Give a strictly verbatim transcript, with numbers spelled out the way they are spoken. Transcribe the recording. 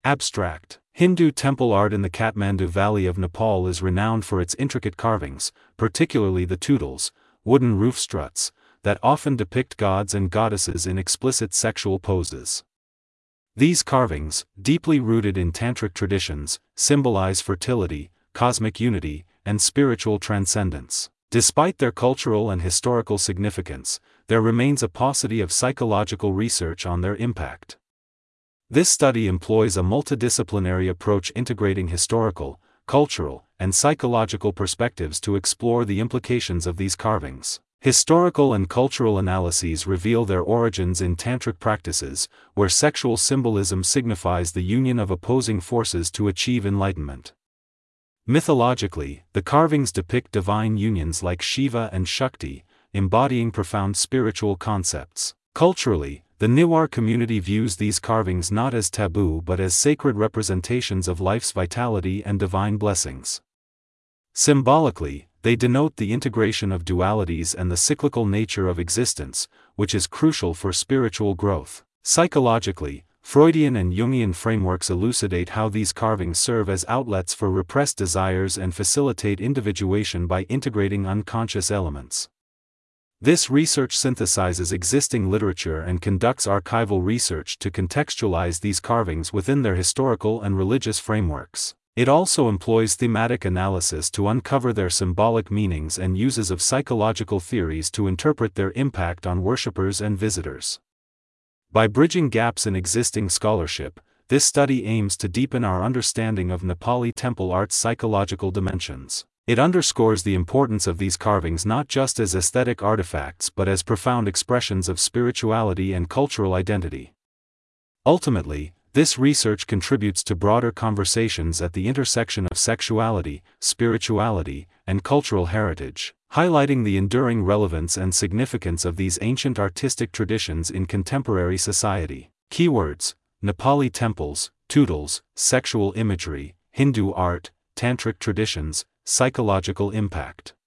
Abstract. Hindu temple art in the Kathmandu Valley of Nepal is renowned for its intricate carvings, particularly the tudals, wooden roof struts, that often depict gods and goddesses in explicit sexual poses. These carvings, deeply rooted in tantric traditions, symbolize fertility, cosmic unity, and spiritual transcendence. Despite their cultural and historical significance, there remains a paucity of psychological research on their impact. This study employs a multidisciplinary approach integrating historical, cultural, and psychological perspectives to explore the implications of these carvings. Historical and cultural analyses reveal their origins in tantric practices, where sexual symbolism signifies the union of opposing forces to achieve enlightenment. Mythologically, the carvings depict divine unions like Shiva and Shakti, embodying profound spiritual concepts. Culturally, the Newar community views these carvings not as taboo but as sacred representations of life's vitality and divine blessings. Symbolically, they denote the integration of dualities and the cyclical nature of existence, which is crucial for spiritual growth. Psychologically, Freudian and Jungian frameworks elucidate how these carvings serve as outlets for repressed desires and facilitate individuation by integrating unconscious elements. This research synthesizes existing literature and conducts archival research to contextualize these carvings within their historical and religious frameworks. It also employs thematic analysis to uncover their symbolic meanings and uses of psychological theories to interpret their impact on worshippers and visitors. By bridging gaps in existing scholarship, this study aims to deepen our understanding of Nepali temple art's psychological dimensions. It underscores the importance of these carvings not just as aesthetic artifacts but as profound expressions of spirituality and cultural identity. Ultimately, this research contributes to broader conversations at the intersection of sexuality, spirituality, and cultural heritage, highlighting the enduring relevance and significance of these ancient artistic traditions in contemporary society. Keywords: Nepali temples, tudals, sexual imagery, Hindu art, tantric traditions, psychological impact.